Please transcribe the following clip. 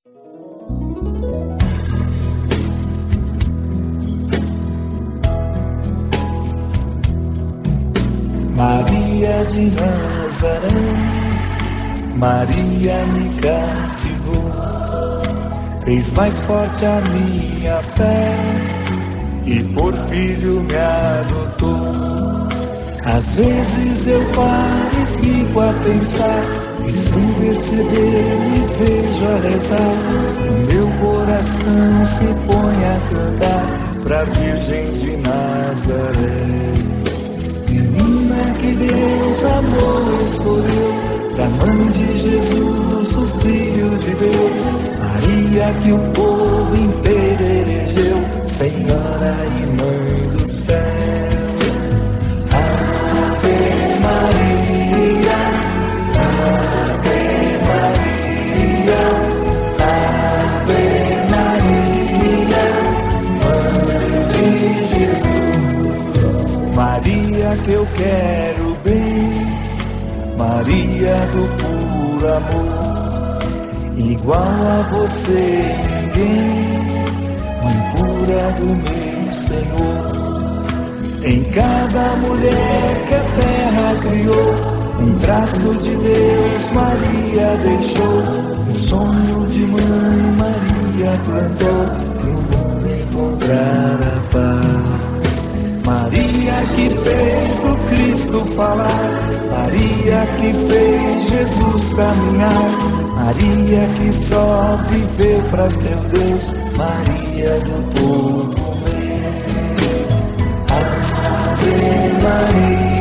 Maria de Nazaré, Maria me cativou, fez mais forte a minha fé e por filho me adotou. Às vezes eu paro e fico a pensar, e sem perceber me vejo a rezar. O meu coração se põe a cantar pra Virgem de Nazaré. Menina que Deus amou, escolheu, da mãe de Jesus, o Filho de Deus. Maria que o povo inteiro elegeu, Senhora e Mãe do céu. Ave Maria, Ave Maria, Ave Maria, Mãe de Jesus. Maria que eu quero bem, Maria do puro amor, igual a você ninguém, mãe pura do meu Senhor. Em cada mulher que a terra criou, um traço de Deus Maria deixou. Um sonho de mãe Maria plantou, pro mundo encontrar a paz. Maria que fez o Cristo falar, Maria que fez Jesus caminhar, Maria que só viveu pra seu Deus, Maria do povo meu. Ave Maria.